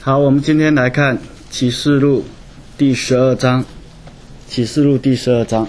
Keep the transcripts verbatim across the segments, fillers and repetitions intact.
好，我们今天来看启示录第十二章。启示录第十二章，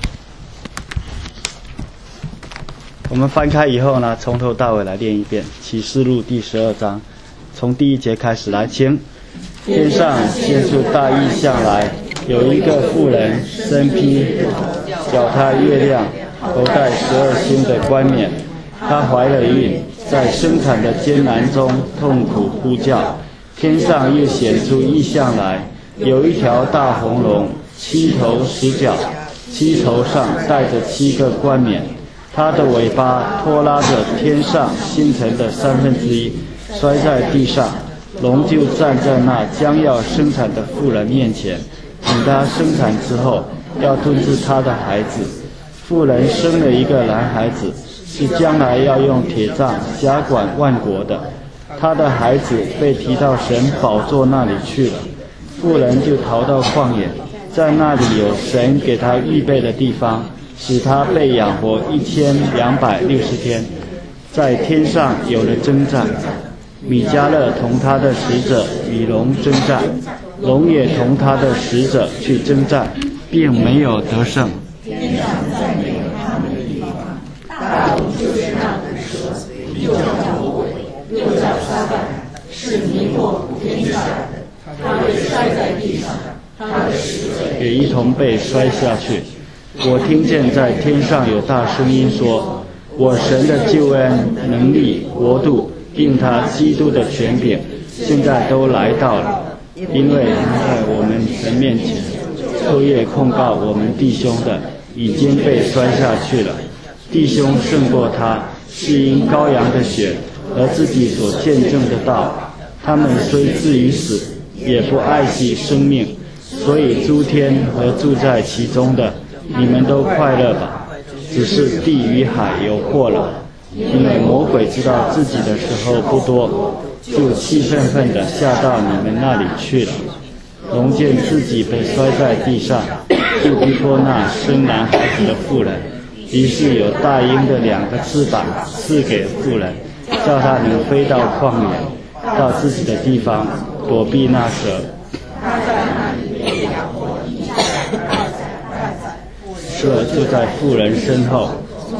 我们翻开以后呢，从头到尾来念一遍。启示录第十二章，从第一节开始来，请。天上现出大异象来，有一个妇人，身披脚踏月亮，头戴十二星的冠冕。她怀了孕，在生产的艰难中痛苦呼叫。天上又显出异象来，有一条大红龙，七头十角，七头上带着七个冠冕。它的尾巴拖拉着天上星辰的三分之一，摔在地上。龙就站在那将要生产的妇人面前，等她生产之后，要吞吃她的孩子。妇人生了一个男孩子，是将来要用铁杖辖管万国的。他的孩子被提到神宝座那里去了，妇人就逃到旷野，在那里有神给他预备的地方，使他被养活一千两百六十天，在天上有了征战。米迦勒同他的使者与龙征战，龙也同他的使者去征战，并没有得胜。 天上再没有他们的地方，大龙就是那毒蛇，又叫魔鬼，又叫撒旦，是迷惑天下的。他被摔在地上，他的使者也一同被摔下去。我听见在天上有大声音说：我神的救恩、能力、国度，并他基督的权柄，现在都来到了，因为他在我们神面前昼夜控告我们弟兄的，已经被摔下去了。弟兄胜过他，是因羔羊的血和自己所见证的道。他们虽至于死，也不爱惜生命，所以诸天和住在其中的，你们都快乐吧。只是地与海有祸了，因为魔鬼知道自己的时候不多，就气愤愤地下到你们那里去了。龙见自己被摔在地上，就逼迫那生男孩子的妇人，于是有大鹰的两个翅膀赐给妇人，叫她能飞到旷野，到自己的地方躲避那蛇。 他在那里被养活一千两百载， 蛇就在妇人身后。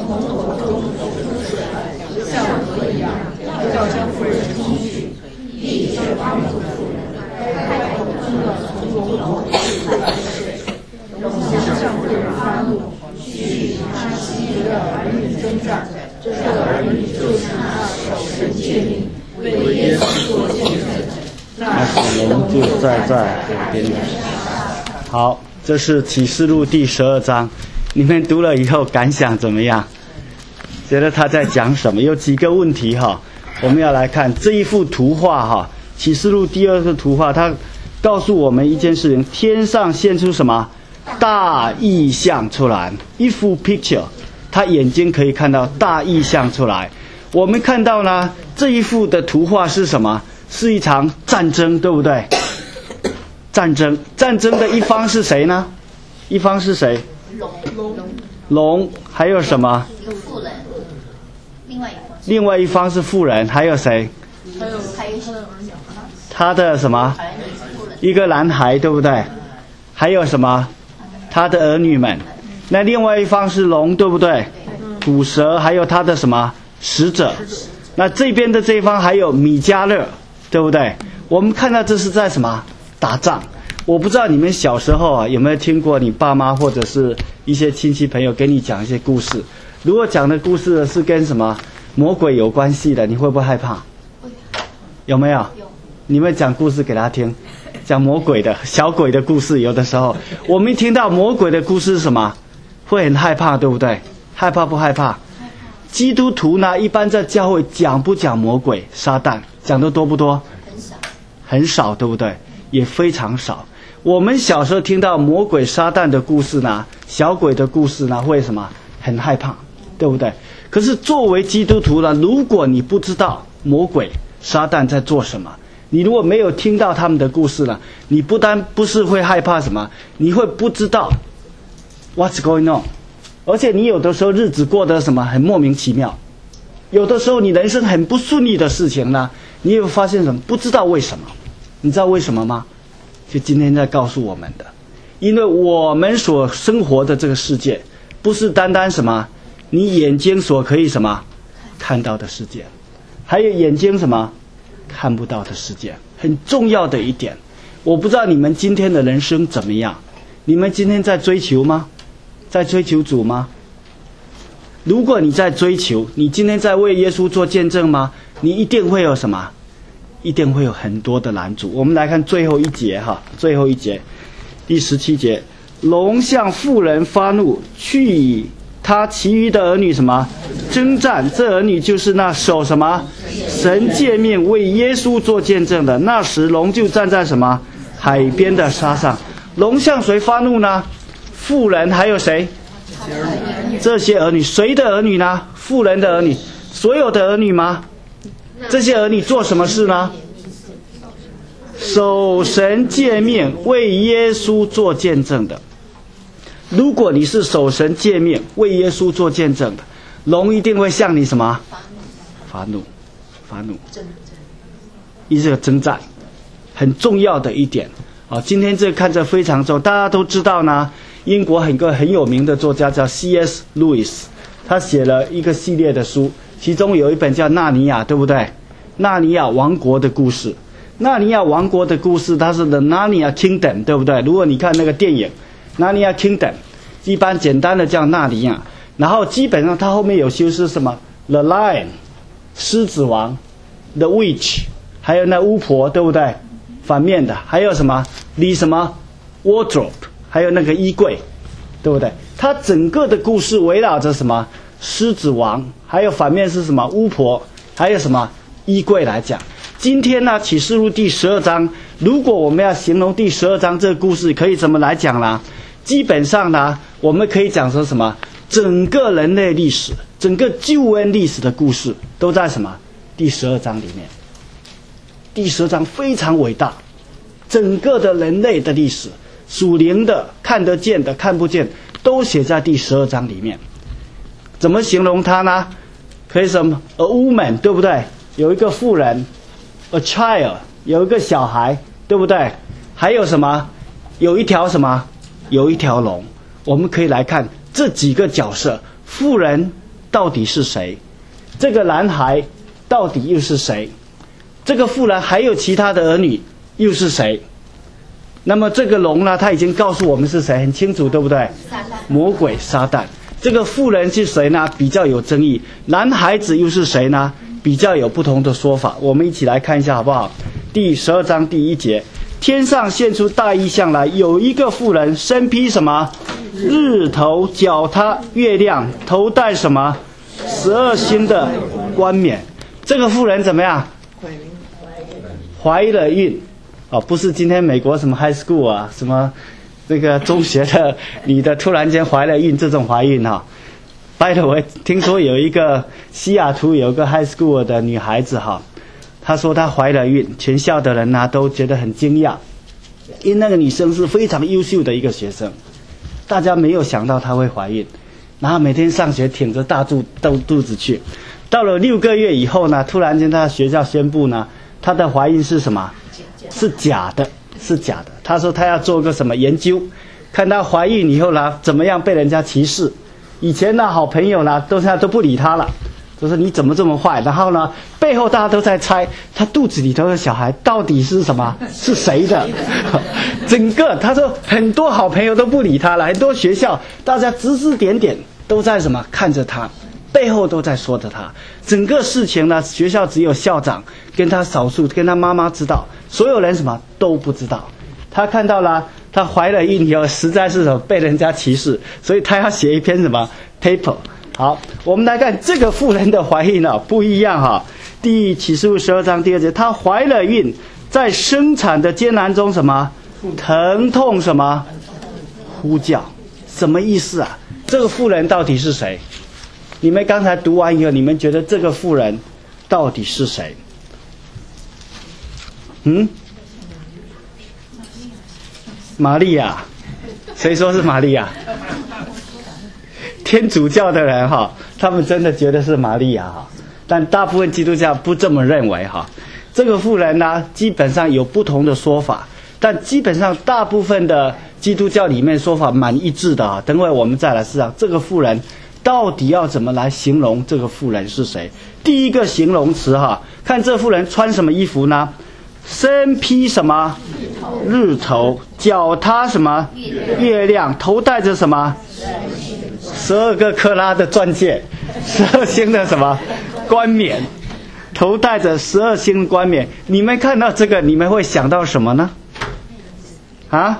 像河一样，要将妇人冲去，地却帮助妇人。太后听了从龙口出来的水，龙向妇人发怒，许他昔日的儿女征战，这儿女就是那守神诫命，为耶稣做见证。 那使龙就站在海边的。好，这是启示录第十二章，你们读了以后感想怎么样？觉得他在讲什么？有几个问题哈，我们要来看这一幅图画哈。启示录第二个图画，它告诉我们一件事情：天上现出什么大异象出来？一幅 picture， 他眼睛可以看到大异象出来。我们看到呢，这一幅的图画是什么？是一场战争，对不对？战争，战争的一方是谁呢？一方是谁？ 龙龙龙，还有什么？ 妇人，另外一方， 另外一方是妇人，还有谁？ 还有还有他的什么？一个男孩，对不对？还有什么？他的儿女们。那另外一方是龙，对不对？吐蛇，还有他的什么使者？那这边的这一方还有米迦勒，对不对？我们看到这是在什么打仗？我不知道你们小时候啊有没有听过你爸妈或者是一些亲戚朋友给你讲一些故事。如果讲的故事是跟什么魔鬼有关系的，你会不会害怕？有没有？ 有。 你们讲故事给他听，讲魔鬼的小鬼的故事，有的时候我们一听到魔鬼的故事是什么，会很害怕，对不对？害怕不害怕？基督徒呢，一般在教会讲不讲魔鬼撒旦，讲的多不多？ 很少， 很少，对不对？也非常少。我们小时候听到魔鬼撒旦的故事呢，小鬼的故事呢，会什么？很害怕，对不对？可是作为基督徒呢，如果你不知道魔鬼撒旦在做什么，你如果没有听到他们的故事呢，你不但不是会害怕什么，你会不知道 what's going on， 而且你有的时候日子过得什么很莫名其妙，有的时候你人生很不顺利的事情呢，你有发现什么？不知道为什么， 你知道为什么吗？就今天在告诉我们的，因为我们所生活的这个世界，不是单单什么你眼睛所可以什么看到的世界，还有眼睛什么看不到的世界。很重要的一点，我不知道你们今天的人生怎么样，你们今天在追求吗？在追求主吗？如果你在追求，你今天在为耶稣做见证吗？你一定会有什么？一定会有很多的拦阻。我们来看最后一节哈，最后一节，第十七节，龙向妇人发怒，去以他其余的儿女什么征战，这儿女就是那守什么神诫命为耶稣做见证的。那时龙就站在什么海边的沙上。龙向谁发怒呢？妇人还有谁？这些儿女。谁的儿女呢？妇人的儿女。所有的儿女吗？这些儿女做什么事呢？守神诫命为耶稣做见证的。如果你是守神诫命为耶稣做见证的，龙一定会向你什么发怒发怒一这个征战，很重要的一点啊。今天这个看着非常重要，大家都知道呢，英国很个很有名的作家叫 C S Lewis， 他写了一个系列的书，其中有一本叫《纳尼亚》，对不对？纳尼亚王国的故事。纳尼亚王国的故事，它是 The Narnia Kingdom， 对不对？如果你看那个电影 Narnia Kingdom， 一般简单的叫纳尼亚，然后基本上它后面有修饰什么 The Lion 狮子王， The Witch 还有那巫婆，对不对？反面的还有什么 The 什么 Wardrobe， 还有那个衣柜，对不对？它整个的故事围绕着什么狮子王，还有反面是什么巫婆，还有什么衣柜来讲。今天呢，启示录第十二章，如果我们要形容第十二章这个故事，可以怎么来讲呢？基本上呢，我们可以讲说什么？整个人类历史，整个救恩历史的故事，都在什么？第十二章里面。第十二章非常伟大，整个的人类的历史，属灵的、看得见的、看不见，都写在第十二章里面。怎么形容它呢？可以什么 ？A woman， 对不对？有一个妇人。A child， 有一个小孩，对不对？还有什么？有一条什么？有一条龙。我们可以来看这几个角色，妇人到底是谁？这个男孩到底又是谁？这个妇人还有其他的儿女又是谁？那么这个龙呢？他已经告诉我们是谁，很清楚，对不对？魔鬼撒旦。这个妇人是谁呢？比较有争议。男孩子又是谁呢？比较有不同的说法，我们一起来看一下好不好？第十二章第一节，天上现出大异象来，有一个妇人身披什么？日头，脚踏月亮，头戴什么？十二星的冠冕。这个妇人怎么样？怀了孕。哦，不是今天美国什么 high school 啊，什么那个中学的女的突然间怀了孕，这种怀孕哈、哦。By the way， 听说有一个西雅图有个 high school 的女孩子哈，她说她怀了孕，全校的人呢、啊、都觉得很惊讶，因为那个女生是非常优秀的一个学生，大家没有想到她会怀孕，然后每天上学挺着大肚肚肚子去，到了六个月以后呢，突然间她学校宣布呢，她的怀孕是什么？是假的，是假的。她说她要做个什么研究，看她怀孕以后呢，怎么样被人家歧视。以前呢，好朋友呢，都现在都不理他了，都说你怎么这么坏？然后呢，背后大家都在猜他肚子里头的小孩到底是什么，是谁的？整个他说很多好朋友都不理他了，很多学校大家指指点点都在什么看着他，背后都在说着他。整个事情呢，学校只有校长跟他少数跟他妈妈知道，所有人什么都不知道。他看到了。她怀了孕以后，实在是被人家歧视，所以她要写一篇什么 paper。好，我们来看这个妇人的怀孕呢不一样哈。第启示录十二章第二节，她怀了孕，在生产的艰难中什么疼痛什么呼叫，什么意思啊？这个妇人到底是谁？你们刚才读完以后，你们觉得这个妇人到底是谁？嗯？玛利亚，谁说是玛利亚？天主教的人哈，他们真的觉得是玛利亚哈，但大部分基督教不这么认为哈。 这个妇人呢，基本上有不同的说法，但基本上大部分的基督教里面说法蛮一致的啊。等会我们再来思考这个妇人到底要怎么来形容这个妇人是谁。第一个形容词哈，看这妇人穿什么衣服呢？身披什么？日头。脚踏什么？月亮。头戴着什么？十二个克拉的钻戒，十二星的什么冠冕？头戴着十二星的冠冕。你们看到这个，你们会想到什么呢？啊？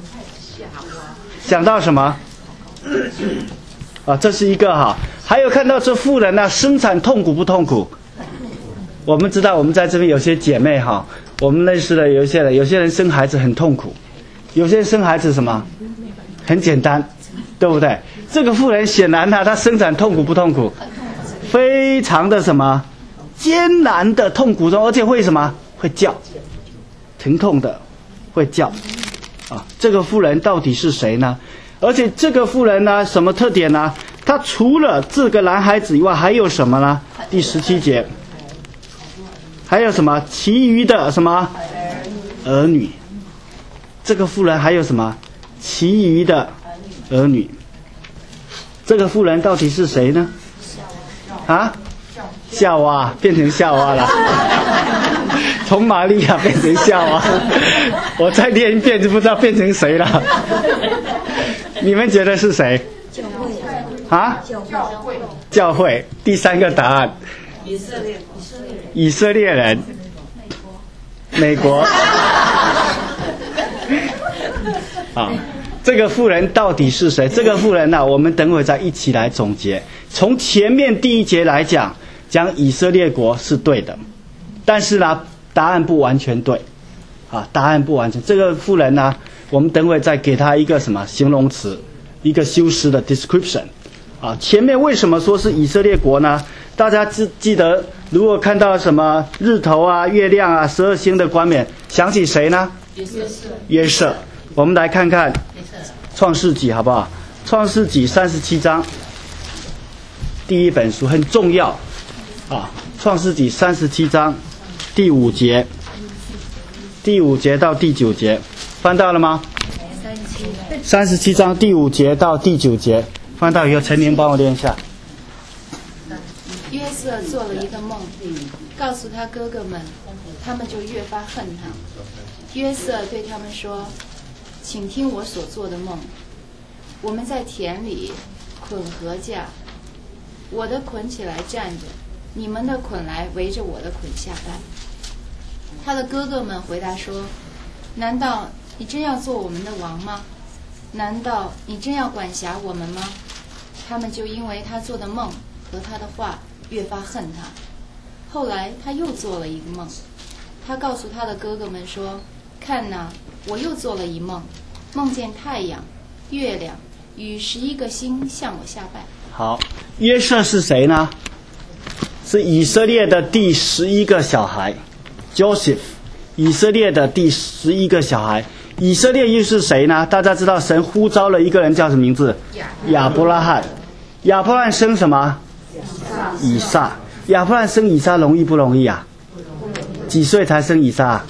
想到什么？啊，这是一个哈。还有看到这妇人呢、啊，生产痛苦不痛苦？我们知道，我们在这边有些姐妹哈，我们认识的有一些人，有些人生孩子很痛苦，有些人生孩子什么很简单，对不对？这个妇人显然呢、啊，她生产痛苦不痛苦？非常的什么艰难的痛苦中，而且会什么会叫，疼痛的会叫啊。这个妇人到底是谁呢？而且这个妇人呢，什么特点呢？她除了这个男孩子以外，还有什么呢？第十七节，还有什么？其余的什么儿女？这个妇人还有什么？其余的儿女。这个妇人到底是谁呢？啊？夏娃变成夏娃了，从玛利亚变成夏娃，我再念一遍就不知道变成谁了。你们觉得是谁？ 教会啊？ 教会。 教会。第三个答案。 以色列。 以色列人。美国。啊，这个妇人到底是谁？这个妇人呢、啊，我们等会再一起来总结。从前面第一节来讲，讲以色列国是对的，但是呢，答案不完全对。啊，答案不完全。这个妇人呢，我们等会再给他一个什么形容词，一个修饰的 description。啊，前面为什么说是以色列国呢？大家记记得，如果看到什么日头啊、月亮啊、十二星的冠冕，想起谁呢？ 约瑟。 约瑟。我们来看看创世纪好不好？创世纪三十七章，第一本书很重要啊。创世纪三十七章第五节，第五节到第九节，翻到了吗？三十七章第五节到第九节，翻到以后，陈宁帮我念一下。 约瑟做了一个梦，告诉他哥哥们，他们就越发恨他。约瑟对他们说：“请听我所做的梦。我们在田里捆禾架，我的捆起来站着，你们的捆来围着我的捆下拜。”他的哥哥们回答说：“难道你真要做我们的王吗？难道你真要管辖我们吗？”他们就因为他做的梦和他的话越发恨他。后来他又做了一个梦，他告诉他的哥哥们说：“看哪，我又做了一梦，梦见太阳、月亮与十一个星向我下拜。” 好，约瑟是谁呢？是以色列的第十一个小孩 ，Joseph， 以色列的第十一个小孩。以色列又是谁呢？大家知道，神呼召了一个人，叫什么名字？亚伯拉罕。亚伯拉罕生什么？以撒。亚伯拉罕生以撒容易不容易啊？几岁才生以撒？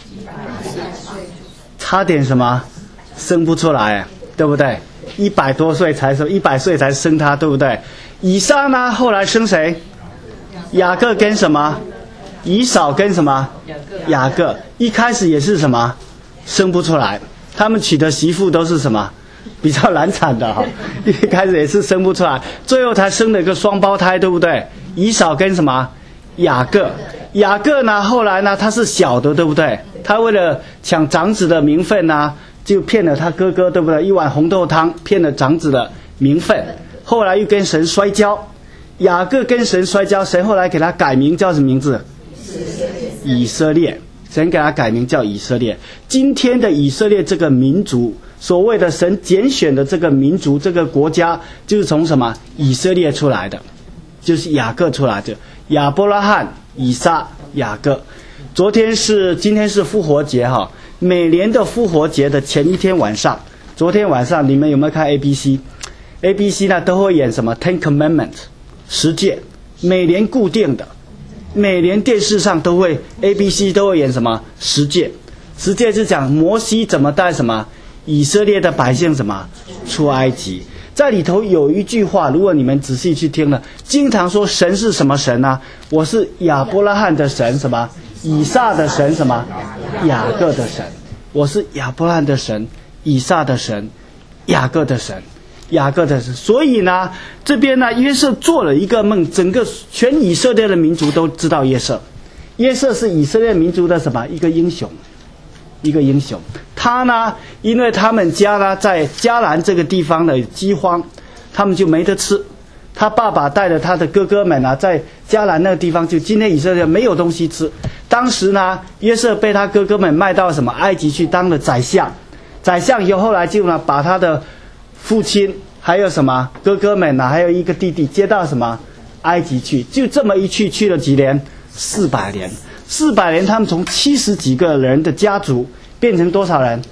差点什么？生不出来，对不对？一百多岁才生，一百岁才生他，对不对？以撒呢？后来生谁？雅各跟什么？以扫跟什么？雅各。一开始也是什么？生不出来。他们娶的媳妇都是什么？比较难产的哈，一开始也是生不出来，最后才生了一个双胞胎，对不对？以扫跟什么？雅各。雅各呢，后来呢，他是小的，对不对？他为了抢长子的名分呢，就骗了他哥哥，对不对？一碗红豆汤骗了长子的名分，后来又跟神摔跤。雅各跟神摔跤，神后来给他改名叫什么名字？以色列。神给他改名叫以色列。今天的以色列这个民族，所谓的神拣选的这个民族，这个国家，就是从什么？以色列出来的，就是雅各出来的。亚伯拉罕、以撒、雅各。昨天是，今天是复活节哈。每年的复活节的前一天晚上，昨天晚上你们有没有看 A B C？A B C 呢都会演什么 Ten Commandments 十诫，每年固定的。 每年电视上都会 A B C 都会演什么十诫，十诫是讲摩西怎么带什么以色列的百姓什么出埃及。在里头有一句话，如果你们仔细去听了，经常说神是什么神呢、啊？我是亚伯拉罕的神，什么以撒的神，什么雅各的神。我是亚伯拉罕的神，以撒的神，雅各的神，雅各的神。所以呢，这边呢，约瑟做了一个梦，整个全以色列的民族都知道约瑟。约瑟是以色列民族的什么一个英雄，一个英雄。他呢，因为他们家呢在迦南这个地方的饥荒，他们就没得吃。他爸爸带着他的哥哥们啊，在迦南那个地方，就今天以色列没有东西吃。当时呢，约瑟被他哥哥们卖到什么埃及去当了宰相，宰相以后后来就呢把他的父亲还有什么哥哥们啊，还有一个弟弟接到什么埃及去，就这么一去去了几年，四百年，四百年，他们从七十几个人的家族变成多少人？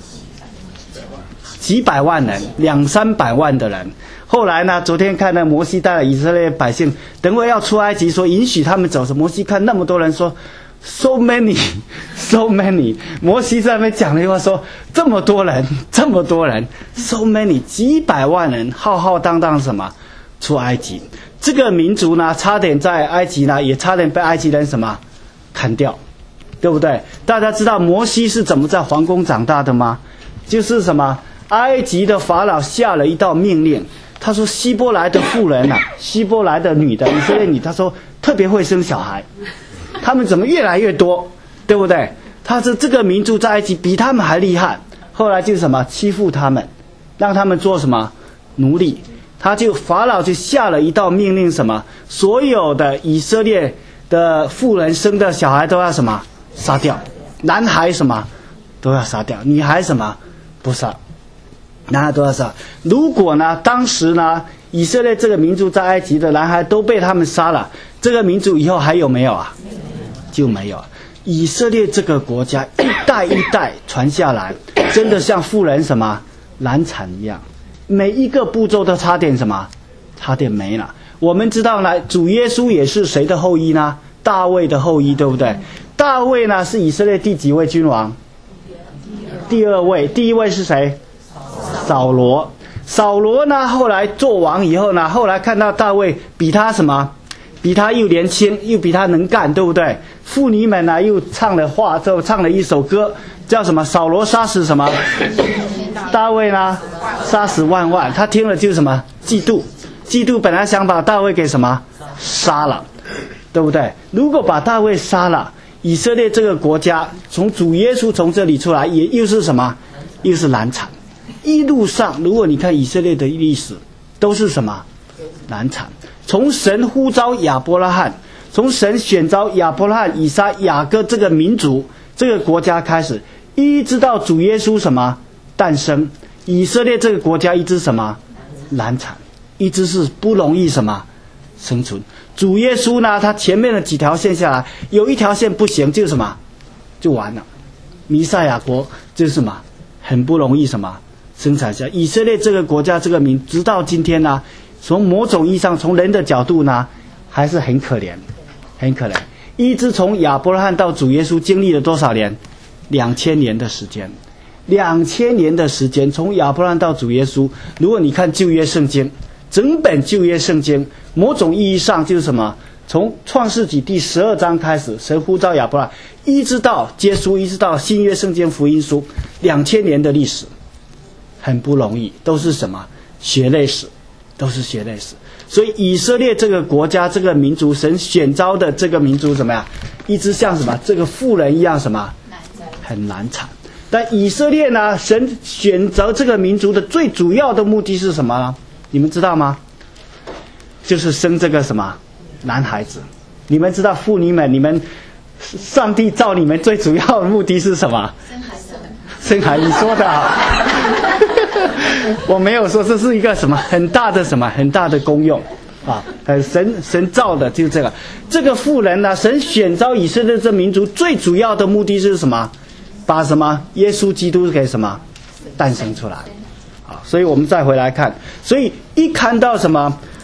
几百万人，两三百万的人。后来呢，昨天看到摩西带了以色列百姓，等会要出埃及，说允许他们走。摩西看那么多人说 ，so many, so many。摩西在那边讲了一句话说，这么多人，这么多人 ，so many， 几百万人，浩浩荡荡什么出埃及。这个民族呢，差点在埃及呢，也差点被埃及人什么砍掉。对不对？大家知道摩西是怎么在皇宫长大的吗？就是什么？埃及的法老下了一道命令，他说希伯来的妇人啊，希伯来的女的以色列女，他说特别会生小孩，他们怎么越来越多？对不对？他说这个民族在埃及比他们还厉害，后来就什么欺负他们，让他们做什么奴隶。他就法老就下了一道命令，什么？所有的以色列的妇人生的小孩都要什么？杀掉，男孩什么都要杀掉，女孩什么不杀，男孩都要杀。如果呢，当时呢，以色列这个民族在埃及的男孩都被他们杀了，这个民族以后还有没有啊？就没有。以色列这个国家一代一代传下来，真的像妇人什么难产一样，每一个步骤都差点什么，差点没了。我们知道呢，主耶稣也是谁的后裔呢？大卫的后裔，对不对？大卫呢是以色列第几位君王？第二位。第一位是谁？扫罗。扫罗呢后来做王以后呢，后来看到大卫比他什么？比他又年轻，又比他能干，对不对？妇女们呢又唱了话，就唱了一首歌，叫什么？扫罗杀死什么？大卫呢杀死万万。他听了就是什么？嫉妒。嫉妒本来想把大卫给什么？杀了，对不对？如果把大卫杀了，以色列这个国家从主耶稣从这里出来，也又是什么？又是难产。一路上，如果你看以色列的历史，都是什么？难产。从神呼召亚伯拉罕，从神选召亚伯拉罕、以撒、雅各这个民族、这个国家开始，一直到主耶稣什么诞生，以色列这个国家一直什么难产，一直是不容易什么生存。主耶稣呢，他前面的几条线下来，有一条线不行，就是什么，就完了。弥赛亚国就是什么，很不容易什么生产下。以色列这个国家这个民，直到今天呢，从某种意义上，从人的角度呢，还是很可怜，很可怜。一直从亚伯拉罕到主耶稣，经历了多少年？两千年的时间，两千年的时间，从亚伯拉罕到主耶稣。如果你看旧约圣经，整本旧约圣经，某种意义上就是什么？从创世纪第十二章开始，神呼召亚伯拉罕，一直到结束，一直到新约圣经福音书，两千年的历史，很不容易，都是什么血泪史，都是血泪史。所以以色列这个国家、这个民族，神选召的这个民族怎么样？一直像什么这个妇人一样，什么很难产。但以色列呢，神选择这个民族的最主要的目的是什么呢？你们知道吗？就是生这个什么男孩子。你们知道妇女们，你们上帝造你们最主要的目的是什么？生孩子。生孩子，你说的好。我没有说这是一个什么很大的什么很大的功用啊，神神造的就是这个。这个妇人呢，神选召以色列这民族最主要的目的是什么？把什么耶稣基督给什么诞生出来。好，所以我们再回来看，所以一看到什么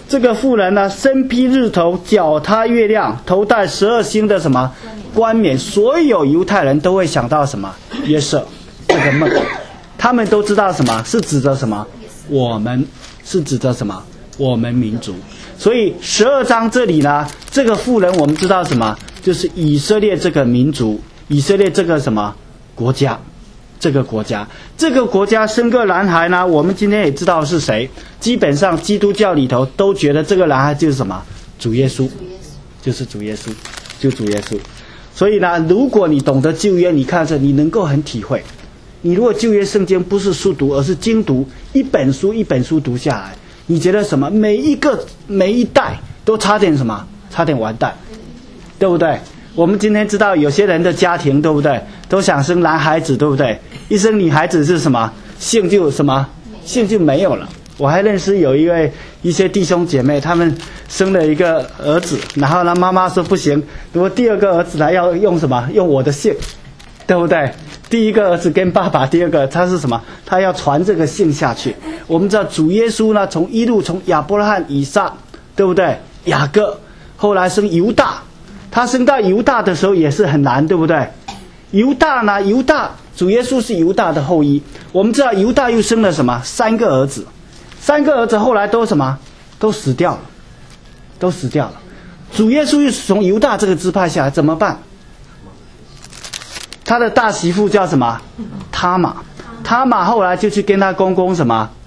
这个妇人呢，身披日头，脚踏月亮，头戴十二星的什么冠冕。所有犹太人都会想到什么？约瑟这个梦，他们都知道什么是指着什么？我们是指着什么？我们民族。所以十二章这里呢，这个妇人我们知道什么？就是以色列这个民族，以色列这个什么国家？这个国家，这个国家生个男孩呢，我们今天也知道是谁。基本上基督教里头都觉得这个男孩就是什么？主耶稣，就是主耶稣，就主耶稣。所以呢，如果你懂得旧约，你看着你能够很体会。你如果旧约圣经不是速读，而是精读，一本书一本书读下来，你觉得什么？每一个每一代都差点什么？差点完蛋，对不对？我们今天知道有些人的家庭，对不对？都想生男孩子，对不对？一生女孩子是什么？姓就什么？姓就没有了。我还认识有一位一些弟兄姐妹，他们生了一个儿子，然后呢，妈妈说不行，如果第二个儿子呢要用什么？用我的姓，对不对？第一个儿子跟爸爸，第二个他是什么？他要传这个姓下去。我们知道主耶稣呢，从一路从亚伯拉罕、以撒，对不对？雅各，后来生犹大。他生到犹大的时候也是很难，对不对？犹大呢？犹大，主耶稣是犹大的后裔。我们知道犹大又生了什么？三个儿子，三个儿子后来都什么？都死掉了，都死掉了。主耶稣又是从犹大这个支派下来，怎么办？他的大媳妇叫什么？他玛。他玛后来就去跟他公公什么？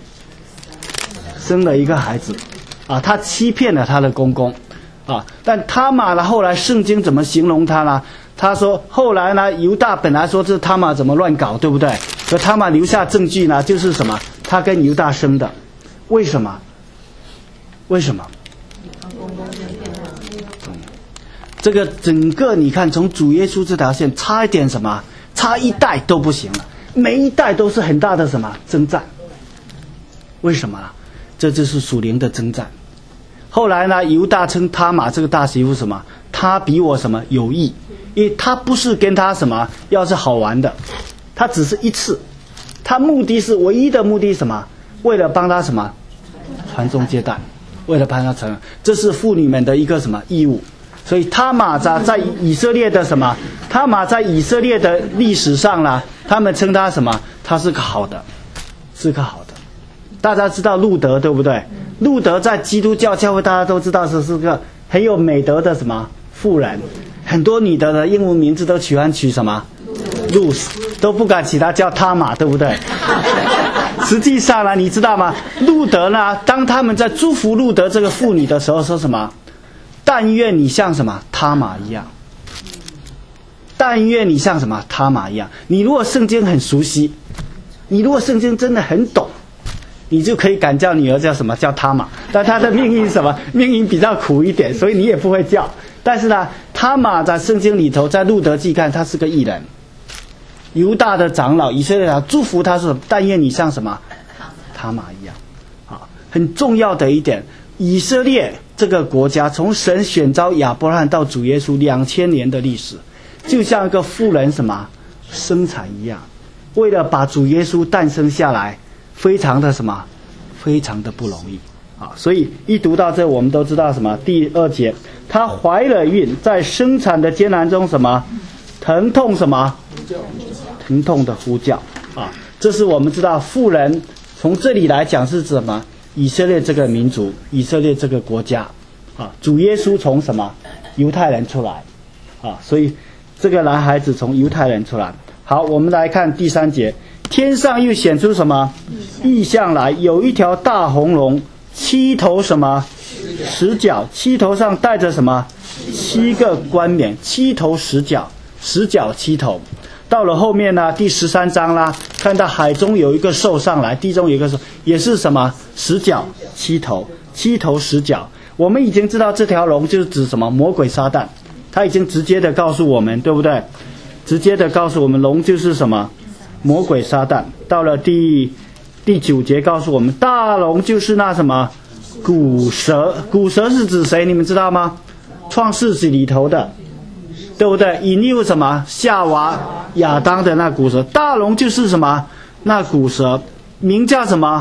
生了一个孩子，啊，他欺骗了他的公公。啊，但他玛呢？后来圣经怎么形容他呢？他说后来呢，犹大本来说这他玛怎么乱搞，对不对？可他玛留下证据呢，就是什么？他跟犹大生的，为什么？为什么？嗯，这个整个你看，从主耶稣这条线差一点什么？差一代都不行了，每一代都是很大的什么征战？为什么？这就是属灵的征战。后来呢，犹大称他玛这个大媳妇什么？他比我什么有益？因为他不是跟他什么要是好玩的，他只是一次，他目的是唯一的目的什么？为了帮他什么传宗接代，为了帮他传，这是妇女们的一个什么义务。所以他玛在在以色列的什么？他玛在以色列的历史上呢，他们称他什么？他是个好的，是个好的。大家知道路德对不对？路德在基督教教会大家都知道是是个很有美德的什么妇人，很多女的的英文名字都喜欢取什么路斯，都不敢起他叫他玛，对不对？实际上呢，你知道吗？路德呢，当他们在祝福路德这个妇女的时候，说什么？但愿你像什么他玛一样，但愿你像什么他玛一样。你如果圣经很熟悉，你如果圣经真的很懂，你就可以敢叫女儿叫什么？叫他玛。但她的命运什么？命运比较苦一点，所以你也不会叫。但是呢，他玛在圣经里头，在路德记看，他是个义人。犹大的长老，以色列长祝福他说：“但愿你像什么？他玛一样。”啊，很重要的一点，以色列这个国家从神选召亚伯拉罕到主耶稣两千年的历史，就像一个妇人什么生产一样，为了把主耶稣诞生下来。非常的什么，非常的不容易啊！所以一读到这，我们都知道什么？第二节，她怀了孕，在生产的艰难中什么，疼痛什么，疼痛的呼叫啊！这是我们知道妇人从这里来讲是指什么？以色列这个民族，以色列这个国家啊！主耶稣从什么犹太人出来啊？所以这个男孩子从犹太人出来。好，我们来看第三节。天上又显出什么异象来？有一条大红龙，七头什么十角，七头上带着什么七个冠冕，七头十角，十角七头。到了后面呢，第十三章啦，看到海中有一个兽上来，地中有一个兽，也是什么十角七头，七头十角。我们已经知道这条龙就是指什么魔鬼撒旦，他已经直接的告诉我们，对不对？直接的告诉我们，龙就是什么魔鬼撒旦。到了第第九节告诉我们，大龙就是那什么古蛇。古蛇是指谁？你们知道吗？创世纪里头的，对不对？引诱什么夏娃亚当的那古蛇。大龙就是什么那古蛇，名叫什么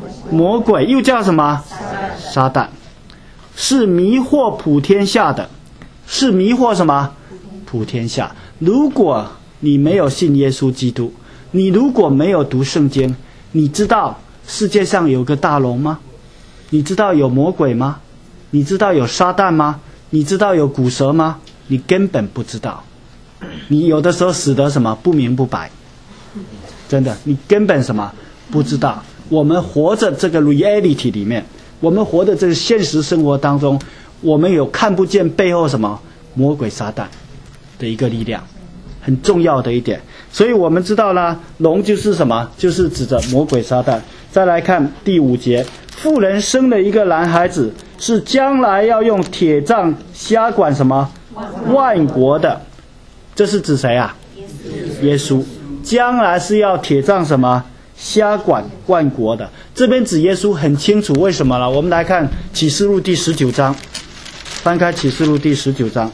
魔鬼，又叫什么？撒旦，是迷惑普天下的，是迷惑什么？普天下。如果你没有信耶稣基督，你如果没有读圣经，你知道世界上有个大龙吗？你知道有魔鬼吗？你知道有撒旦吗？你知道有古蛇吗？你根本不知道。你有的时候死得什么不明不白，真的，你根本什么不知道。我们活着这个 reality 里面，我们活的这个现实生活当中，我们有看不见背后什么魔鬼撒旦的一个力量，很重要的一点。所以我们知道啦，龙就是什么？就是指着魔鬼撒旦。再来看第五节，妇人生了一个男孩子，是将来要用铁杖辖管什么？万国的。这是指谁啊？耶稣。将来是要铁杖什么？辖管万国的。这边指耶稣很清楚，为什么呢？我们来看启示录第十九章，翻开启示录第十九章。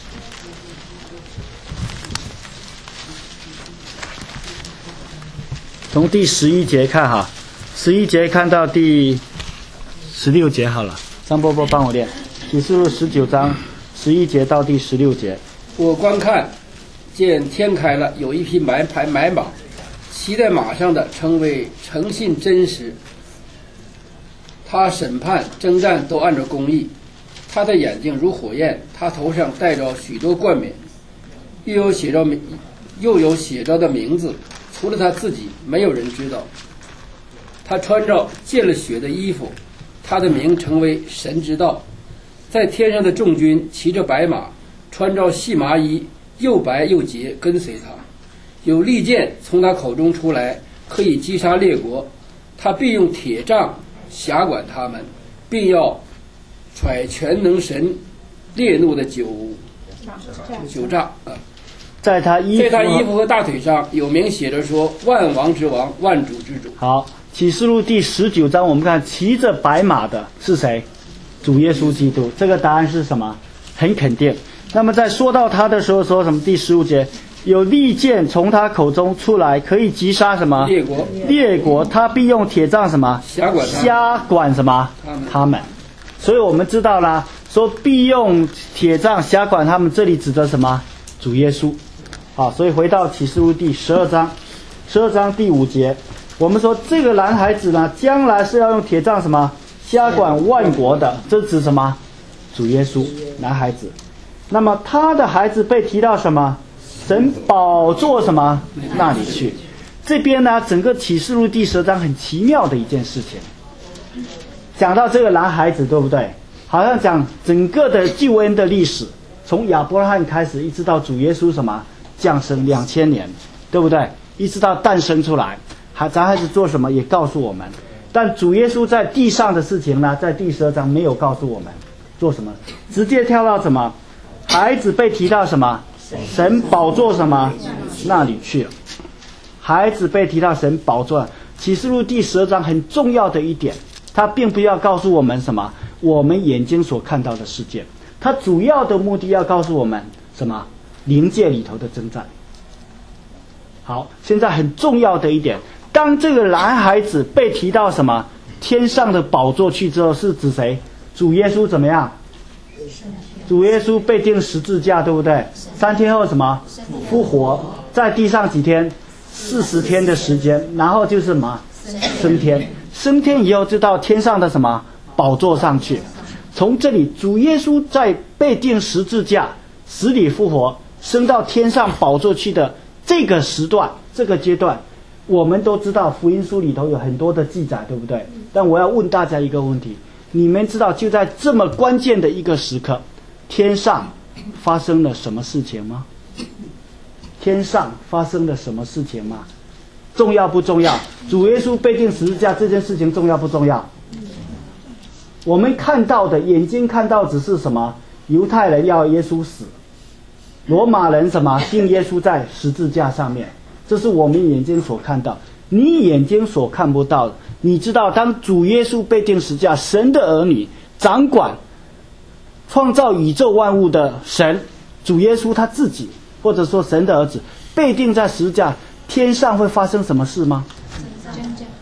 从第十一节看哈，十一节看到第十六节好了。张波波帮我念，启示录十九章十一节到第十六节。 我观看，见天开了，有一匹买牌买马，骑在马上的称为诚信真实。他审判征战都按照公义。他的眼睛如火焰，他头上戴着许多冠冕，又有写着名，又有写着的名字。除了他自己，没有人知道。他穿着溅了血的衣服，他的名成为神之道。在天上的众军骑着白马，穿着细麻衣，又白又洁，跟随他。有利剑从他口中出来，可以击杀列国。他必用铁杖辖管他们，并要揣全能神烈怒的酒酒杖啊。 在他衣服在他衣服和大腿上有名写着说：万王之王，万主之主。 好，启示录第十九章，我们看骑着白马的是谁？主耶稣基督。这个答案是什么？很肯定。那么在说到他的时候，说什么？第十五节，有利剑从他口中出来，可以击杀什么？ 列国。 列国，他必用铁杖什么？ 辖管他们。 辖管什么？ 他们。 他们。所以我们知道啦，说必用铁杖辖管他们，这里指的什么？主耶稣。好，所以回到启示录第十二章，十二章第五节，我们说这个男孩子呢，将来是要用铁杖什么辖管万国的，这指什么？主耶稣，男孩子。那么他的孩子被提到什么？神宝座什么那里去？这边呢，整个启示录第十二章很奇妙的一件事情，讲到这个男孩子，对不对？好像讲整个的救恩的历史，从亚伯拉罕开始，一直到主耶稣什么？降生两千年，对不对？一直到诞生出来，还咱孩子做什么也告诉我们。但主耶稣在地上的事情呢，在第十二章没有告诉我们做什么，直接跳到什么？孩子被提到什么？神宝座什么那里去了？孩子被提到神宝座。启示录第十二章很重要的一点，它并不要告诉我们什么我们眼睛所看到的世界，它主要的目的要告诉我们什么？灵界里头的征战。好，现在很重要的一点，当这个男孩子被提到什么天上的宝座去之后，是指谁？主耶稣怎么样？主耶稣被钉十字架，对不对？三天后什么？复活，在地上几天？四十天的时间，然后就是什么？升天。升天以后就到天上的什么宝座上去。从这里，主耶稣在被钉十字架、死里复活，升到天上宝座去的这个时段，这个阶段，我们都知道福音书里头有很多的记载，对不对？但我要问大家一个问题，你们知道就在这么关键的一个时刻，天上发生了什么事情吗？天上发生了什么事情吗？重要不重要？主耶稣被钉十字架这件事情重要不重要？我们看到的，眼睛看到只是什么？犹太人要耶稣死，罗马人什么钉耶稣在十字架上面，这是我们眼睛所看到。你眼睛所看不到的，你知道当主耶稣被钉十字架，神的儿女掌管创造宇宙万物的神，主耶稣他自己，或者说神的儿子被钉在十字架，天上会发生什么事吗？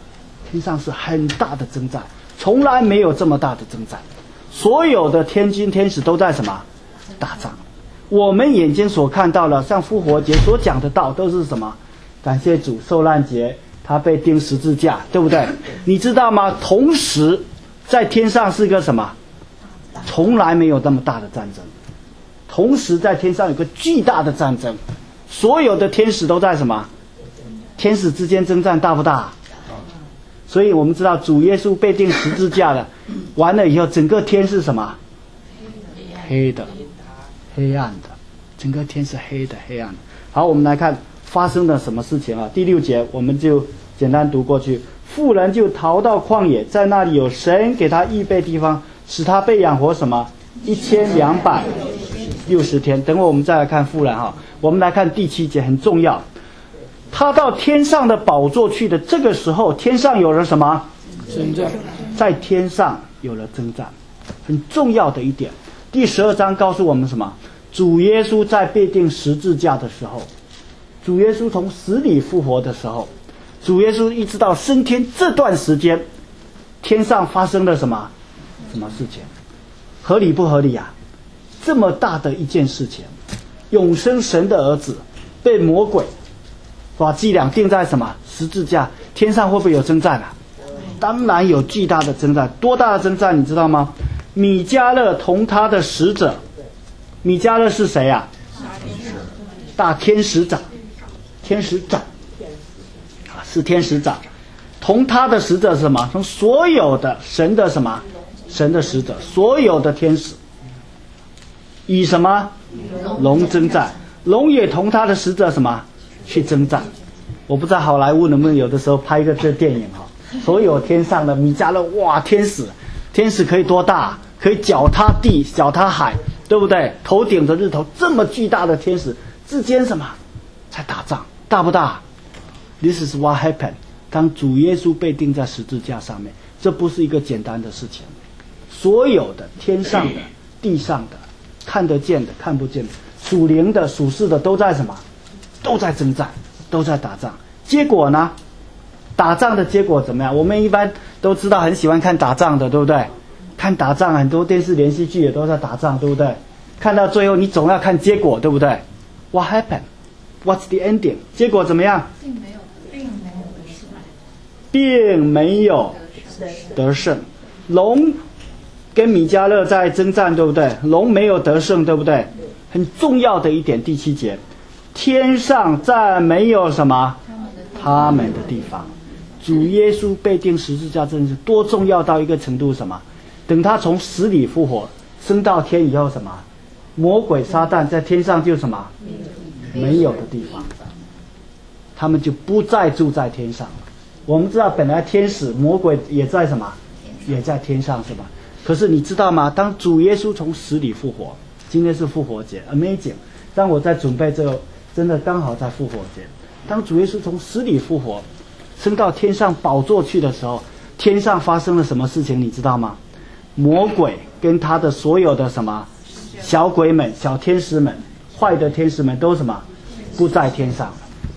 天上是很大的征战，从来没有这么大的征战。所有的天军天使都在什么？打仗。我们眼睛所看到的，像复活节所讲的道，都是什么？感谢主，受难节他被钉十字架，对不对？你知道吗？同时在天上是个什么？从来没有那么大的战争。同时在天上有个巨大的战争，所有的天使都在什么？天使之间征战大不大？所以我们知道主耶稣被钉十字架了，完了以后整个天是什么？黑的，黑暗的，整个天是黑的，黑暗的。好，我们来看发生了什么事情啊？第六节我们就简单读过去。妇人就逃到旷野，在那里有神给他预备地方，使他被养活什么？一千两百六十天。等会我们再来看妇人哈。我们来看第七节，很重要。他到天上的宝座去的这个时候，天上有了什么？ 征战。 在天上有了征战，很重要的一点。第十二章告诉我们什么？主耶稣在被钉十字架的时候，主耶稣从死里复活的时候，主耶稣一直到升天这段时间，天上发生了什么？什么事情？合理不合理啊？这么大的一件事情，永生神的儿子被魔鬼把伎俩钉在什么十字架？天上会不会有征战啊？当然有巨大的征战。多大的征战你知道吗？米迦勒同他的使者，米迦勒是谁啊？大天使长，天使长啊，是天使长。同他的使者是什么？从所有的神的什么？神的使者，所有的天使，以什么？龙征战。龙也同他的使者什么？去征战。我不知道好莱坞能不能有的时候拍一个这电影哈，所有天上的米迦勒，哇，天使，天使可以多大？可以脚踏地，脚踏海，对不对？头顶着日头，这么巨大的天使之间什么？在打仗，大不大 ？This is what happened。当主耶稣被钉在十字架上面，这不是一个简单的事情。所有的天上的、地上的、看得见的、看不见的、属灵的、属世的，都在什么？都在征战，都在打仗。结果呢？打仗的结果怎么样？我们一般都知道，很喜欢看打仗的，对不对？看打仗，很多电视连续剧也都在打仗，对不对？看到最后，你总要看结果，对不对 ？What happened? What's the ending? 结果怎么样？ 并没有，并没有得胜， 并没有得胜。龙跟米迦勒在征战，对不对？龙没有得胜，对不对？很重要的一点，第七节，天上再没有什么他们的地方。主耶稣被钉十字架，真是多重要到一个程度，什么？等他从死里复活，升到天以后，什么？魔鬼撒旦在天上就什么？没有的地方，他们就不再住在天上了。我们知道，本来天使、魔鬼也在什么？也在天上，是吧？可是你知道吗？当主耶稣从死里复活，今天是复活节 ，amazing。当我在准备这个，真的刚好在复活节。当主耶稣从死里复活，升到天上宝座去的时候，天上发生了什么事情？你知道吗？魔鬼跟他的所有的什么小鬼们、小天使们、坏的天使们都什么不在天上了，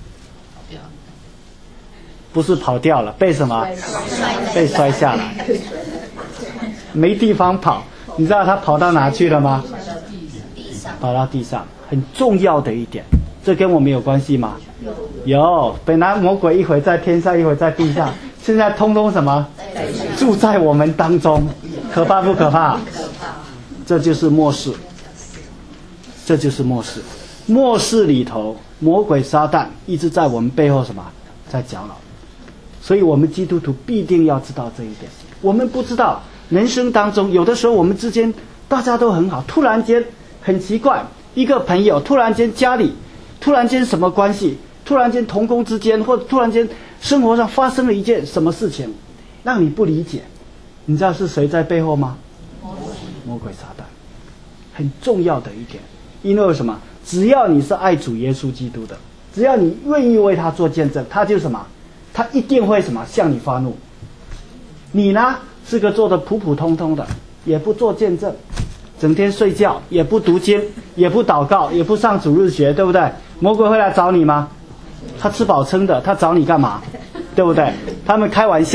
不是跑掉了，被什么被摔下来，没地方跑。你知道他跑到哪去了吗？跑到地上。很重要的一点，这跟我们有关系吗？有。本来魔鬼一会在天上，一会在地上，现在通通什么住在我们当中。可怕不可怕？这就是末世，这就是末世。末世里头，魔鬼撒旦一直在我们背后什么，在搅扰。所以我们基督徒必定要知道这一点。我们不知道，人生当中有的时候我们之间大家都很好，突然间很奇怪，一个朋友突然间家里突然间什么关系，突然间同工之间，或者突然间生活上发生了一件什么事情，让你不理解。你知道是谁在背后吗？魔鬼撒旦。很重要的一点，因为什么？只要你是爱主耶稣基督的，只要你愿意为他做见证，他就什么？他一定会什么？向你发怒。你呢，是个做的普普通通的，也不做见证，整天睡觉，也不读经，也不祷告，也不上主日学，对不对？魔鬼会来找你吗？他吃饱撑的，他找你干嘛？对不对？他们开玩笑，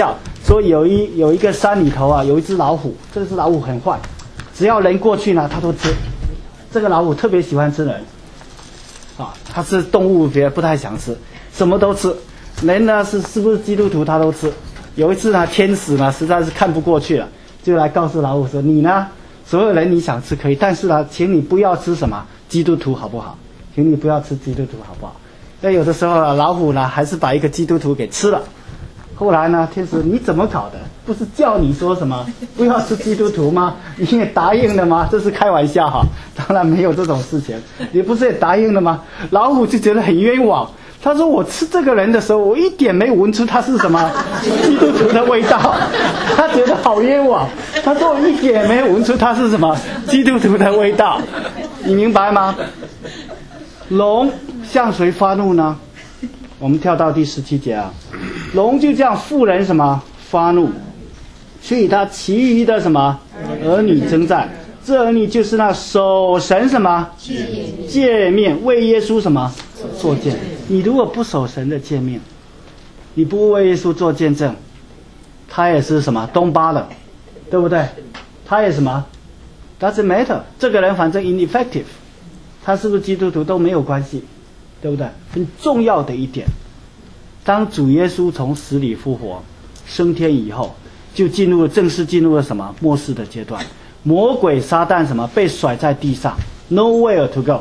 说有一有一个山里头啊，有一只老虎，这只老虎很坏，只要人过去呢，它都吃。这个老虎特别喜欢吃人，啊，它吃动物别不太想吃，什么都吃。人呢是是不是基督徒它都吃。有一次呢，天使呢实在是看不过去了，就来告诉老虎说：“你呢，所有人你想吃可以，但是呢，请你不要吃什么基督徒好不好？请你不要吃基督徒好不好？”那有的时候啊，老虎呢还是把一个基督徒给吃了。后来呢，天使你怎么搞的？不是叫你说什么不要吃基督徒吗？你也答应了吗？这是开玩笑哈，当然没有这种事情。你不是也答应了吗？老虎就觉得很冤枉。他说我吃这个人的时候，我一点没闻出他是什么基督徒的味道，他觉得好冤枉。他说我一点没有闻出他是什么基督徒的味道，你明白吗？龙向谁发怒呢？我们跳到第十七节啊，龙就这样妇人什么发怒，所以他其余的什么儿女征战，这儿女就是那守神什么诫命，为耶稣什么做见。你如果不守神的诫命，你不为耶稣做见证，他也是什么东巴的，对不对？他也什么 doesn't matter， 这个人反正 ineffective， 他是不是基督徒都没有关系，对不对？很重要的一点，当主耶稣从死里复活升天以后，就进入了正式进入了什么末世的阶段，魔鬼撒旦什么被甩在地上 nowhere to go，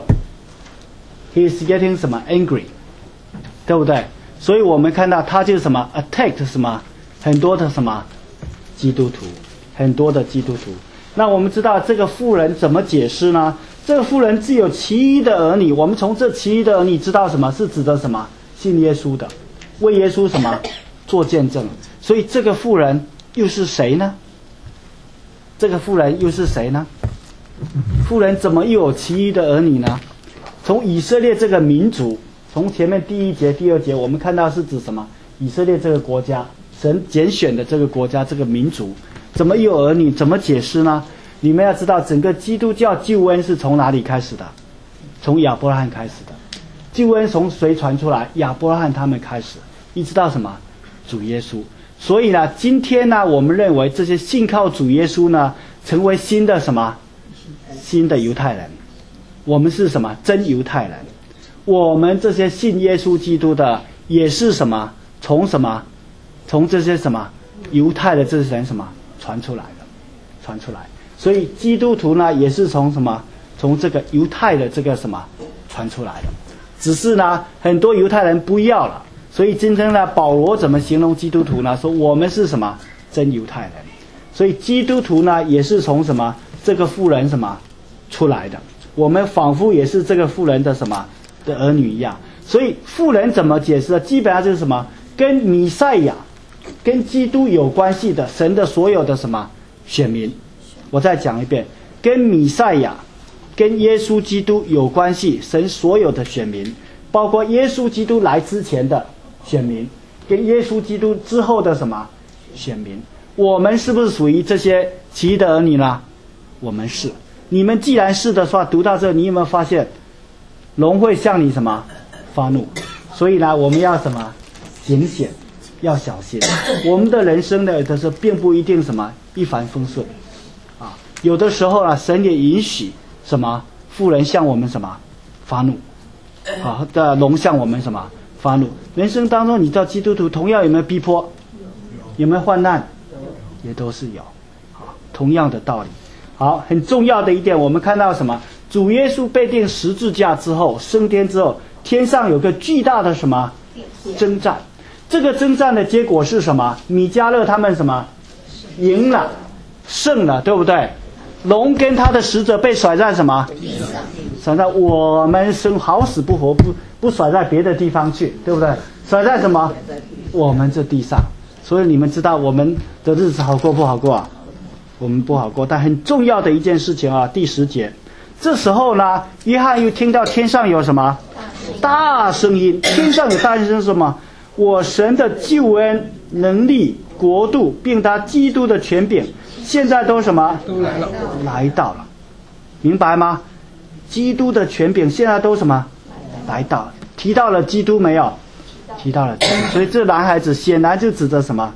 he is getting 什么 angry， 对不对？所以我们看到他就什么 attacked 什么很多的什么基督徒，很多的基督徒。那我们知道这个妇人怎么解释呢？这个妇人只有其余的儿女，我们从这其余的儿女知道什么是指的什么信耶稣的，为耶稣什么做见证。所以这个妇人又是谁呢？这个妇人又是谁呢？妇人怎么又有其余的儿女呢？从以色列这个民族，从前面第一节第二节我们看到是指什么？以色列这个国家，神拣选的这个国家，这个民族怎么又有儿女？怎么解释呢？你们要知道，整个基督教救恩是从哪里开始的？从亚伯拉罕开始的。救恩从谁传出来？亚伯拉罕他们开始，一直到什么？主耶稣。所以呢，今天呢，我们认为这些信靠主耶稣呢，成为新的什么？新的犹太人。我们是什么？真犹太人。我们这些信耶稣基督的，也是什么？从什么？从这些什么犹太的这些人什么传出来的？传出来。所以基督徒呢，也是从什么？从这个犹太的这个什么传出来的。只是呢，很多犹太人不要了。所以今天呢，保罗怎么形容基督徒呢？说我们是什么？真犹太人。所以基督徒呢，也是从什么？这个妇人什么出来的？我们仿佛也是这个妇人的什么的儿女一样。所以妇人怎么解释呢？基本上就是什么？跟弥赛亚、跟基督有关系的神的所有的什么选民。我再讲一遍，跟弥赛亚、跟耶稣基督有关系，神所有的选民，包括耶稣基督来之前的选民，跟耶稣基督之后的什么选民。我们是不是属于这些其余的儿女呢？我们是。你们既然是的话，读到这，你有没有发现龙会向你什么发怒？所以呢，我们要什么警醒，要小心。我们的人生呢，有的时候并不一定什么一帆风顺啊，有的时候啊，神也允许什么妇人向我们什么发怒啊，的龙向我们什么发怒。人生当中，你知道基督徒同样有没有逼迫？有没有患难？也都是有啊，同样的道理。好，很重要的一点，我们看到什么？主耶稣被钉十字架之后，升天之后，天上有个巨大的什么征战？这个征战的结果是什么？米迦勒他们什么赢了，胜了，对不对？龙跟他的使者被甩在什么？甩在我们生好死不活，不不甩在别的地方去，对不对？甩在什么？我们这地上。所以你们知道我们的日子好过不好过啊？我们不好过。但很重要的一件事情啊，第十节，这时候呢，约翰又听到天上有什么大声音？天上有大声音是什么？我神的救恩、能力、国度，并他基督的权柄，现在都什么？ 都来了， 来到了，明白吗？基督的权柄现在都什么？来到了。提到了基督没有？提到了基督。所以这男孩子显然就指着什么？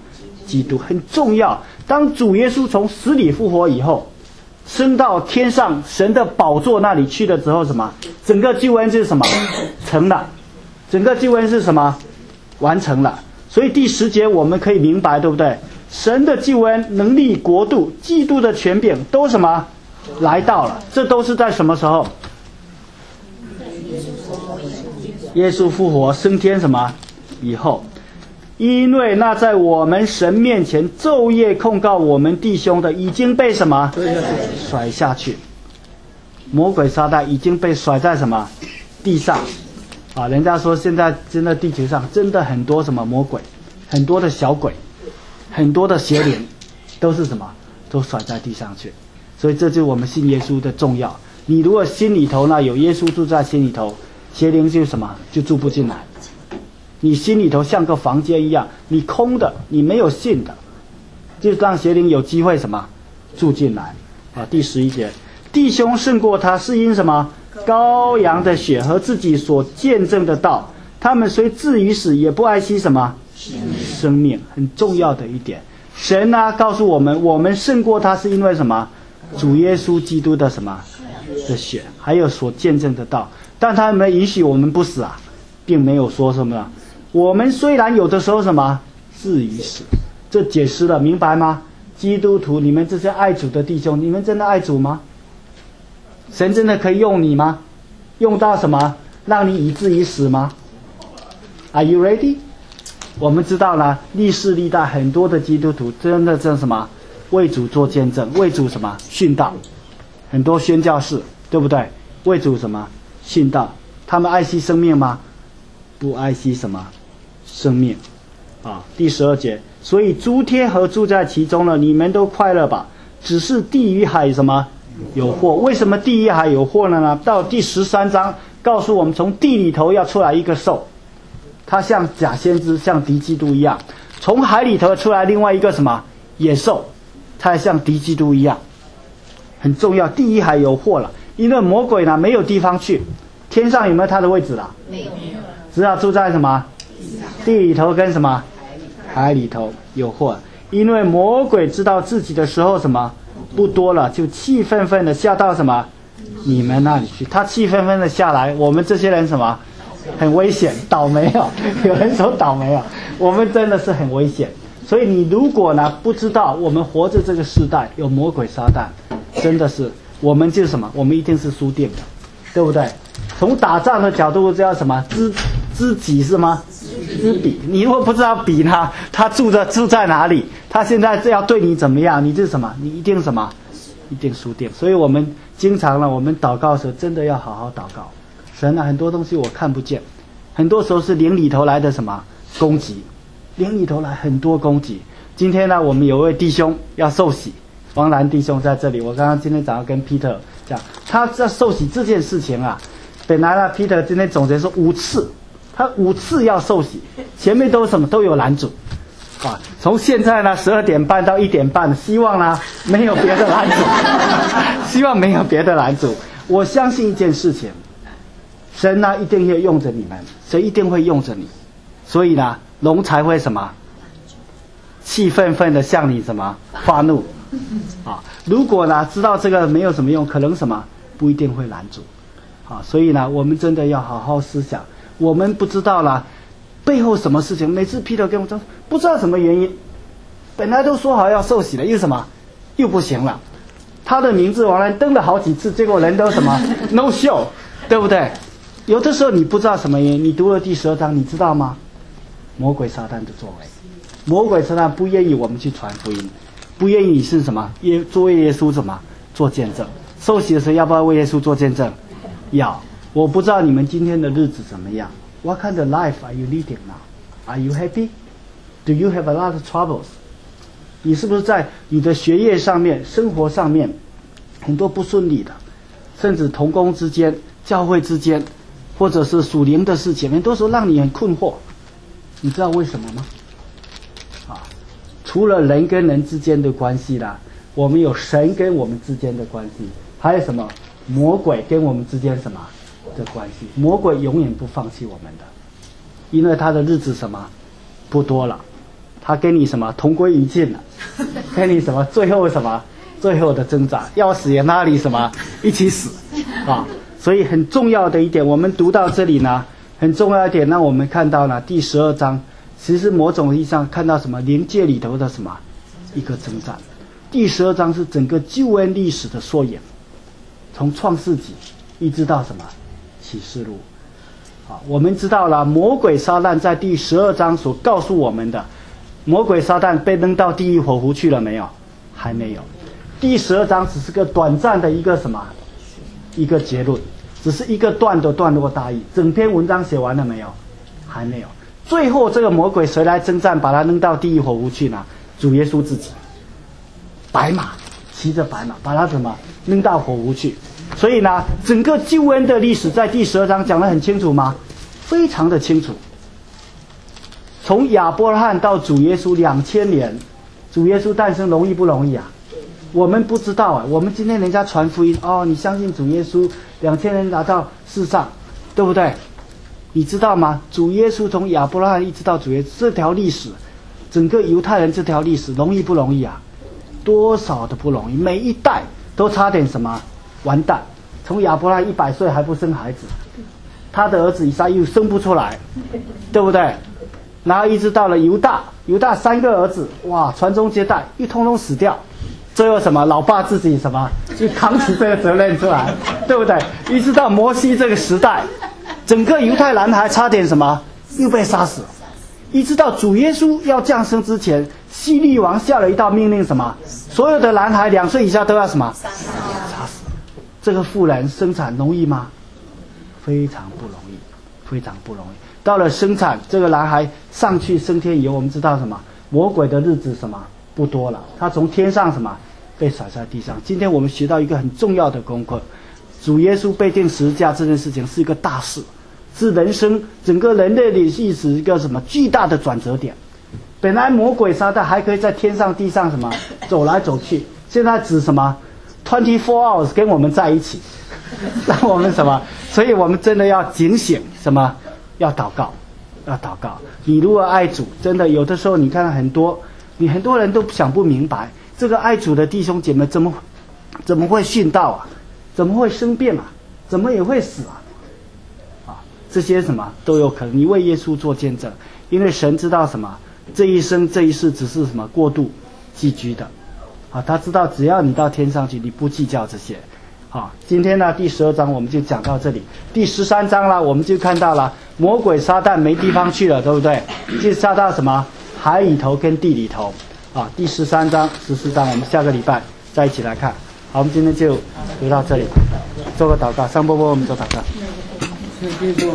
基督，很重要。当主耶稣从死里复活以后，升到天上神的宝座那里去了之后，什么？整个救恩是什么？成了。整个救恩是什么？完成了。所以第十节我们可以明白，对不对？神的救恩、能力、国度、基督的权柄都什么？来到了。这都是在什么时候？耶稣复活升天什么？以后。因为那在我们神面前昼夜控告我们弟兄的已经被什么？甩下去。魔鬼撒旦已经被甩在什么？地上。啊，人家说现在真的地球上真的很多什么魔鬼，很多的小鬼，很多的邪灵，都是什么？都甩在地上去。所以这就是我们信耶稣的重要。你如果心里头呢有耶稣住在心里头，邪灵就什么？就住不进来。你心里头像个房间一样，你空的，你没有信的，就让邪灵有机会什么住进来啊？第十一节，弟兄胜过他是因什么？羔羊的血和自己所见证的道，他们虽至于死，也不爱惜什么生命。很重要的一点，神啊告诉我们，我们胜过他是因为什么？主耶稣基督的什么的血，还有所见证的道。但他们允许我们不死啊，并没有说什么。我们虽然有的时候什么至于死，这解释了，明白吗？基督徒，你们这些爱主的弟兄，你们真的爱主吗？神真的可以用你吗？用到什么？让你以至于死吗？ Are you ready？ 我们知道呢，历世历代很多的基督徒真的这什么为主做见证，为主什么殉道，很多宣教士，对不对？为主什么殉道？他们爱惜生命吗？不爱惜什么生命啊？第十二节，所以诸天和住在其中了，你们都快乐吧。只是地与海什么有祸？为什么地与海有祸了呢？到第十三章告诉我们，从地里头要出来一个兽，它像假先知，像敌基督一样；从海里头出来另外一个什么野兽，它像敌基督一样。很重要，地与海有祸了，因为魔鬼呢没有地方去。天上有没有他的位置了？ 没有。 只要住在什么地里头跟什么海里头有祸。因为魔鬼知道自己的时候什么不多了，就气愤愤的下到什么你们那里去。他气愤愤的下来，我们这些人什么很危险，倒霉哦。有人说倒霉哦，我们真的是很危险。所以你如果呢不知道我们活着这个时代有魔鬼撒旦，真的是我们就是什么，我们一定是输定的，对不对？从打仗的角度叫什么知知己是吗？知彼。你如果不知道彼呢，他住着住在哪里，他现在要对你怎么样，你就是什么，你一定什么一定输定。所以我们经常呢，我们祷告的时候真的要好好祷告。神啊，很多东西我看不见，很多时候是灵里头来的什么攻击，灵里头来很多攻击。今天呢，我们有位弟兄要受洗，王兰弟兄在这里。我刚刚今天早上跟 Peter 讲，他在受洗这件事情啊，本来呢 Peter 今天总结说五次，他五次要受洗，前面都什么都有拦阻啊。从现在呢十二点半到一点半，希望呢没有别的拦阻，希望没有别的拦阻。我相信一件事情，神呢一定会用着你们，神一定会用着你，所以呢龙才会什么气愤愤的向你什么发怒啊。如果呢知道这个没有什么用，可能什么不一定会拦阻啊。所以呢我们真的要好好思想，我们不知道啦背后什么事情。每次 Peter 跟我说不知道什么原因，本来都说好要受洗了，又什么又不行了，他的名字往来登了好几次，结果人都什么 no show， 对不对？有的时候你不知道什么原因。你读了第十二章，你知道吗？魔鬼撒旦的作为，魔鬼撒旦不愿意我们去传福音，不愿意你是什么耶做为耶稣什么做见证。受洗的时候要不要为耶稣做见证？要。我不知道你们今天的日子怎么样。What kind of life are you leading now? Are you happy? Do you have a lot of troubles? 你是不是在你的学业上面、生活上面很多不顺利的，甚至同工之间、教会之间，或者是属灵的事情，很多时候让你很困惑。你知道为什么吗？啊，除了人跟人之间的关系啦，我们有神跟我们之间的关系，还有什么魔鬼跟我们之间什么的关系。魔鬼永远不放弃我们的，因为他的日子什么不多了他跟你什么同归于尽了，跟你什么最后什么最后的挣扎，要死也拉你什么一起死啊！所以很重要的一点，我们读到这里呢，很重要一点，让我们看到呢第十二章，其实某种意义上看到什么灵界里头的什么一个征战。第十二章是整个救恩历史的缩影，从创世纪一直到什么启示录。啊，我们知道了魔鬼撒旦在第十二章所告诉我们的，魔鬼撒旦被扔到地狱火湖去了没有？还没有。第十二章只是个短暂的一个什么一个结论，只是一个段的段落大意。整篇文章写完了没有？还没有。最后这个魔鬼谁来征战，把他扔到地狱火湖去呢？主耶稣自己，白马骑着白马，把他什么扔到火湖去。所以呢，整个救恩的历史在第十二章讲得很清楚吗？非常的清楚。从亚伯拉罕到主耶稣两千年，主耶稣诞生容易不容易啊？我们不知道啊。我们今天人家传福音，哦，你相信主耶稣，两千年来到世上，对不对？你知道吗？主耶稣从亚伯拉罕一直到主耶稣这条历史，整个犹太人这条历史容易不容易啊？多少的不容易，每一代都差点什么完蛋。从亚伯拉罕一百岁还不生孩子，他的儿子以撒又生不出来，对不对？然后一直到了犹大，犹大三个儿子，哇，传宗接代一通通死掉，最后什么老爸自己什么就扛起这个责任出来，对不对？一直到摩西这个时代，整个犹太男孩差点什么又被杀死，一直到主耶稣要降生之前，希律王下了一道命令，什么所有的男孩两岁以下都要什么杀死。这个妇人生产容易吗？非常不容易，非常不容易。到了生产，这个男孩上去升天以后，我们知道什么？魔鬼的日子什么不多了，他从天上什么被甩在地上。今天我们学到一个很重要的功课，主耶稣被钉十字架这件事情是一个大事，是人生整个人类历史一个什么巨大的转折点。本来魔鬼撒旦还可以在天上地上什么走来走去，现在指什么二十四 hours 跟我们在一起，让我们什么？所以我们真的要警醒，什么？要祷告，要祷告。你如果爱主，真的有的时候你看很多，你很多人都想不明白，这个爱主的弟兄姐妹怎么怎么会殉道啊？怎么会生病啊？怎么也会死啊？啊，这些什么都有可能。你为耶稣做见证，因为神知道什么？这一生这一世只是什么过度寄居的。啊，他知道只要你到天上去，你不计较这些。好，今天呢第十二章我们就讲到这里。第十三章啦，我们就看到了魔鬼撒旦没地方去了，对不对？就撒到什么海里头跟地里头。啊，第十三章、十四章，我们下个礼拜再一起来看。好，我们今天就读到这里，做个祷告。上波波，我们做祷告。